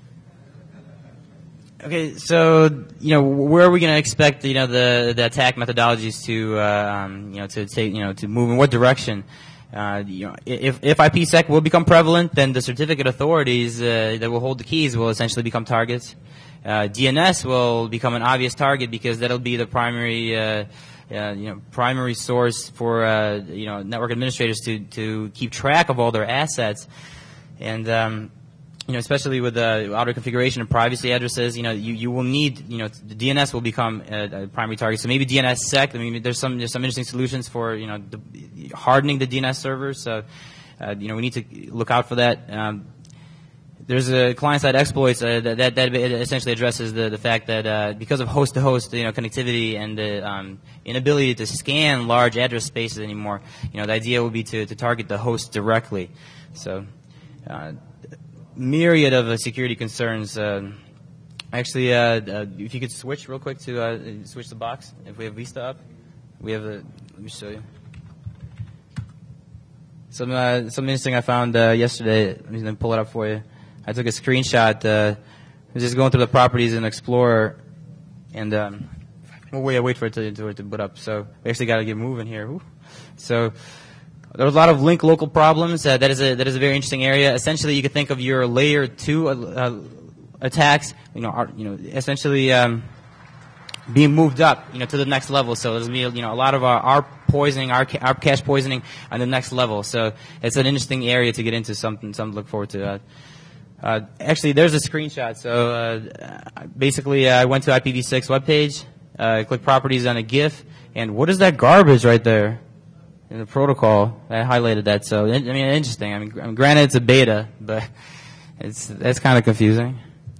Okay, so, you know, where are we going to expect, you know, the, the attack methodologies to, uh, um, you know, to take, you know, to move in what direction? Uh, you know, if, if IPsec will become prevalent, then the certificate authorities, uh, that will hold the keys will essentially become targets. Uh, D N S will become an obvious target because that'll be the primary, uh, Uh, you know, primary source for uh, you know network administrators to to keep track of all their assets, and um, you know especially with the uh, auto configuration and privacy addresses, you know you, you will need you know the D N S will become a, a primary target. So maybe D N S sec. I mean, there's some there's some interesting solutions for you know the, hardening the D N S servers. So uh, you know we need to look out for that. Um, There's a client-side exploits uh, that, that that essentially addresses the the fact that uh, because of host-to-host you know connectivity and the um, inability to scan large address spaces anymore, you know the idea would be to to target the host directly. So, uh, myriad of uh, security concerns. Uh, actually, uh, uh, if you could switch real quick to uh, switch the box. If we have Vista up, we have a. Let me show you. Some uh, something interesting I found uh, yesterday. Let me pull it up for you. I took a screenshot. Uh, I was just going through the properties in Explorer, and um, we'll wait, wait for it to, to, to boot up. So we actually got to get moving here. Woo. So there was a lot of link local problems. Uh, that is a that is a very interesting area. Essentially, you could think of your layer two uh, uh, attacks. You know, are, you know, essentially um, being moved up, you know, to the next level. So there's gonna be, you know, a lot of our, our poisoning, our, our cache poisoning on the next level. So it's an interesting area to get into. Something, something to look forward to. Uh, Uh, actually, there's a screenshot. So uh, basically, uh, I went to I P v six webpage, uh, clicked properties on a GIF, and what is that garbage right there in the protocol? I highlighted that. So I mean, interesting. I mean, I mean granted, it's a beta, but it's that's kind of confusing.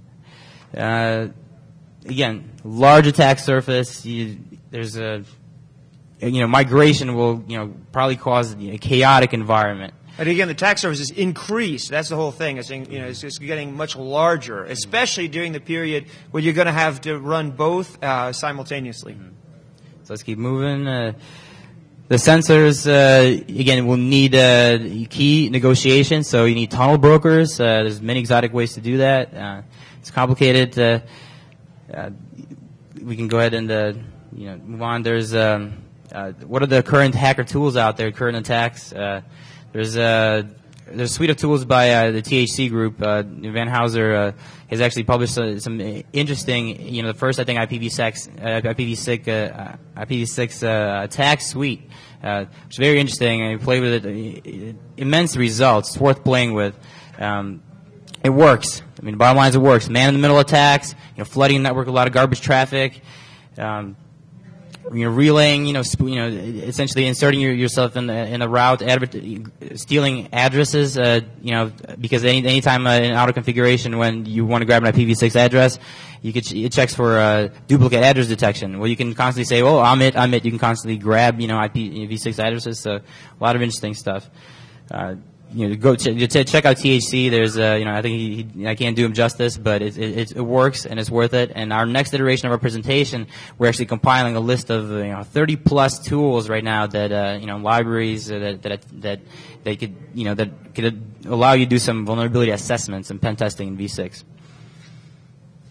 Uh, again, large attack surface. You, there's a you know migration will you know probably cause a chaotic environment. And again, the attack surface is increased. That's the whole thing. It's, you know, it's, it's getting much larger, especially during the period where you're going to have to run both uh, simultaneously. Mm-hmm. So let's keep moving. Uh, the sensors, uh, again, will need uh, key negotiation, so you need tunnel brokers. Uh, there's many exotic ways to do that. Uh, it's complicated. Uh, uh, we can go ahead and uh, you know move on. There's um, uh, what are the current hacker tools out there? Current attacks. Uh, There's a there's a suite of tools by uh, the T H C group. Uh, Van Houser uh, has actually published uh, some interesting. You know, the first I think I P v six uh, I P v six uh, I P v six uh, attack suite, uh, which is very interesting. I played with it. Uh, immense results. It's worth playing with. Um, it works. I mean, bottom line is it works. Man in the middle attacks. You know, flooding the network, a lot of garbage traffic. Um, You know, relaying, you know, sp- you know, essentially inserting your, yourself in the, in a route, adver- stealing addresses, uh, you know, because any anytime uh, in auto configuration when you want to grab an I P v six address, you could ch- it checks for uh, duplicate address detection. Well, you can constantly say, "Oh, I'm it, I'm it." You can constantly grab, you know, I P v six addresses. So a lot of interesting stuff. Uh, You know, go ch- ch- check out T H C. There's, uh, you know, I think he, he, I can't do him justice, but it, it, it works and it's worth it. And our next iteration of our presentation, we're actually compiling a list of you know thirty plus tools right now that uh, you know libraries uh, that that that they could you know that could allow you to do some vulnerability assessments and pen testing in v six.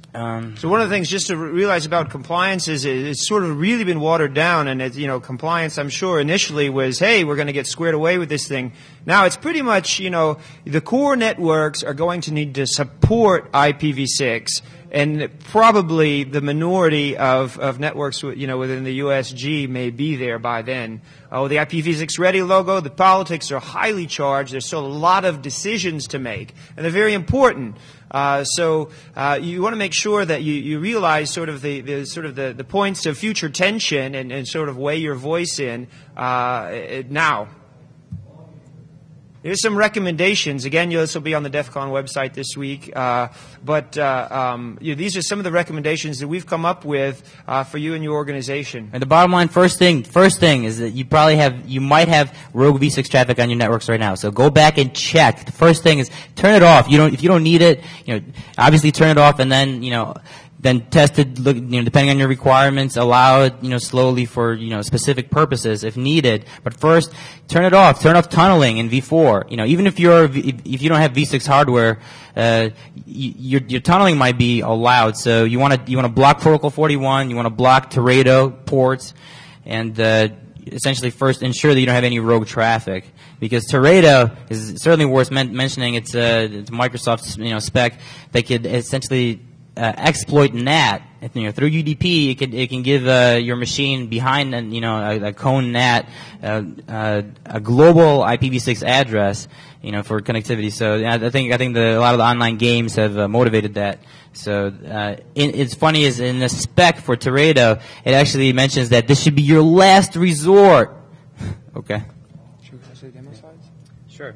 Um, So one of the things just to re- realize about compliance is it, it's sort of really been watered down, and it, you know, compliance, I'm sure initially was, hey, we're going to get squared away with this thing. Now it's pretty much, you know, the core networks are going to need to support I P v six, and probably the minority of, of networks, you know, within the U S G may be there by then. Oh, the I P v six Ready logo, the politics are highly charged. There's still a lot of decisions to make, and they're very important. Uh, so uh, you want to make sure that you, you realize sort of the, the sort of the, the points of future tension and, and sort of weigh your voice in uh, now. Here's some recommendations. Again, this will be on the DEF CON website this week. Uh, but uh, um, you know, these are some of the recommendations that we've come up with uh, for you and your organization. And the bottom line, first thing, first thing is that you probably have, you might have rogue v six traffic on your networks right now. So go back and check. The first thing is turn it off. You don't, if you don't need it, you know, obviously turn it off, and then, you know, then test it, look, you know, depending on your requirements, allow it, you know, slowly for, you know, specific purposes if needed. But first, turn it off. Turn off tunneling in v four. You know, even if you're, if you don't have v six hardware, uh, your, your tunneling might be allowed. So you want to, you want to block Protocol forty-one, you want to block Teredo ports, and, uh, essentially first ensure that you don't have any rogue traffic. Because Teredo is certainly worth men- mentioning. It's a, it's a Microsoft, you know, spec that could essentially Uh, exploit N A T, you know, through U D P. It can it can give uh, your machine behind, uh, you know, a, a cone N A T uh, uh, a global I P v six address, you know, for connectivity. So I think I think the, a lot of the online games have uh, motivated that. So uh, in, it's funny is in the spec for Teredo, it actually mentions that this should be your last resort. Okay. Should I say demo slides? Sure.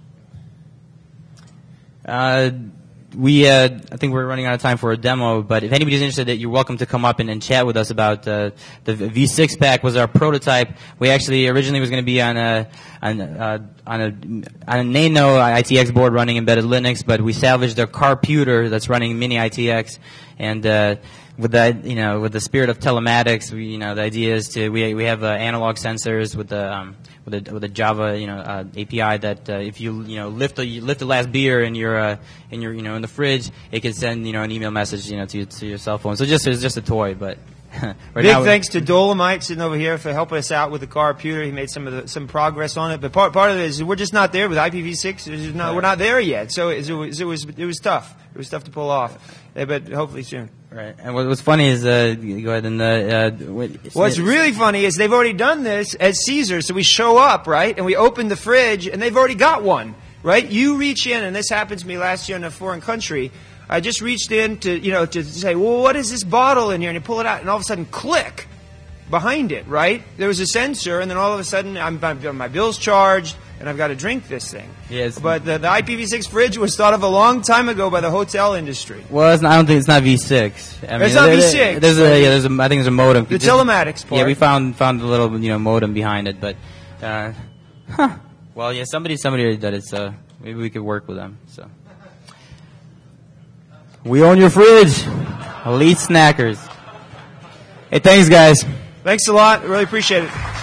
Yeah. Uh, We, uh, I think we're running out of time for a demo, but if anybody's interested, that you're welcome to come up and, and chat with us about uh, the v six pack. Was our prototype. We actually originally was going to be on a on uh, on a on a Nano I T X board running embedded Linux, but we salvaged a Carputer that's running Mini I T X, and uh, with that, you know, with the spirit of telematics, we, you know, the idea is to we we have uh, analog sensors with the um, with a with a Java, you know, uh, A P I that uh, if you you know lift the you lift the last beer in your uh, in your you know in the fridge, it can send, you know, an email message, you know, to to your cell phone. So just it's just a toy, but right Big now thanks to Dolomite sitting over here for helping us out with the Carputer. He made some of the, some progress on it, but part part of it is we're just not there with I P v six. There's just not, we're not there yet, so it was it was it was tough. It was tough to pull off, yeah, but hopefully soon. Right. And what, what's funny is, uh, go ahead and, uh, uh, what, What's really funny is they've already done this at Caesar. So we show up, right, and we open the fridge, and they've already got one, right? You reach in, and this happened to me last year in a foreign country. I just reached in to, you know, to say, well, what is this bottle in here? And you pull it out, and all of a sudden, click behind it, right? There was a sensor, and then all of a sudden, I'm, I'm, my bill's charged, and I've got to drink this thing. Yes. But the, the I P v six fridge was thought of a long time ago by the hotel industry. Well, it's not, I don't think it's not v six. I mean, It's not there- v six. There's a, yeah, there's a, I think there's a modem. The Just- telematics part. Yeah, we found found a little, you know, modem behind it, but, uh, huh. Well, yeah, somebody somebody already did it, so maybe we could work with them. So, we own your fridge, Elite Snackers. Hey, thanks, guys. Thanks a lot. Really appreciate it.